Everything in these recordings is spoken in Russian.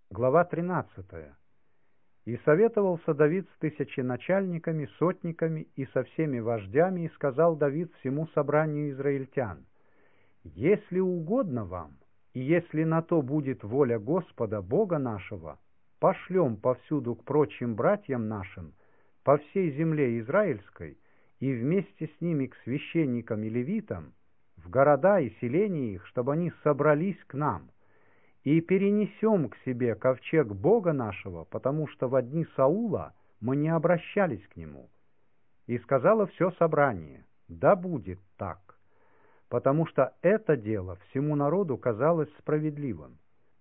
Глава 13. «И советовался Давид с тысяченачальниками, сотниками и со всеми вождями, и сказал Давид всему собранию израильтян: если угодно вам, и если на то будет воля Господа, Бога нашего, пошлем повсюду к прочим братьям нашим по всей земле израильской, и вместе с ними к священникам и левитам, в города и селения их, чтобы они собрались к нам, и перенесем к себе ковчег Бога нашего, потому что во дни Саула мы не обращались к нему. И сказало все собрание: да будет так, потому что это дело всему народу казалось справедливым.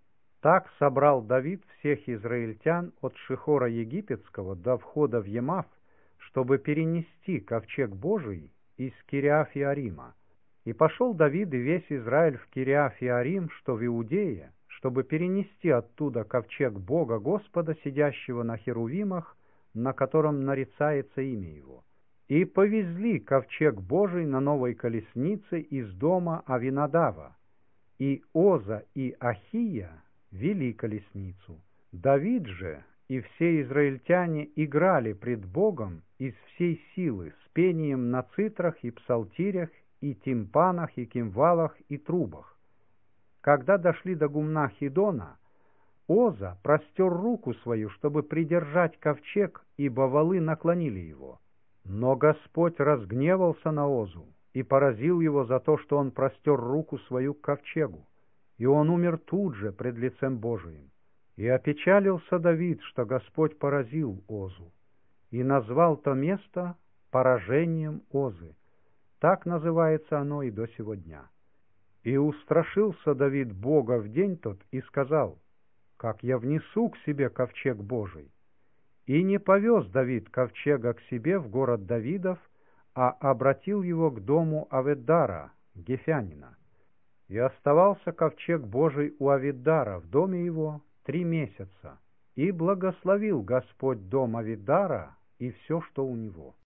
Так собрал Давид всех израильтян от Шихора Египетского до входа в Емав, чтобы перенести ковчег Божий из Кириаф-Иарима. И пошел Давид и весь Израиль в Кириаф-Иарим, что в Иудее, чтобы перенести оттуда ковчег Бога Господа, сидящего на херувимах, на котором нарицается имя Его. И повезли ковчег Божий на новой колеснице из дома Авинадава, и Оза и Ахия вели колесницу. Давид же и все израильтяне играли пред Богом из всей силы с пением на цитрах и псалтирях и тимпанах и кимвалах и трубах. Когда дошли до гумна Хидона, Оза простер руку свою, чтобы придержать ковчег, ибо валы наклонили его. Но Господь разгневался на Озу и поразил его за то, что он простер руку свою к ковчегу, и он умер тут же пред лицем Божиим. И опечалился Давид, что Господь поразил Озу, и назвал то место поражением Озы. Так называется оно и до сего дня. И устрашился Давид Бога в день тот и сказал: как я внесу к себе ковчег Божий? И не повез Давид ковчега к себе в город Давидов, а обратил его к дому Авиддара, гефянина. И оставался ковчег Божий у Авиддара в доме его 3 месяца, и благословил Господь дом Авиддара и все, что у него.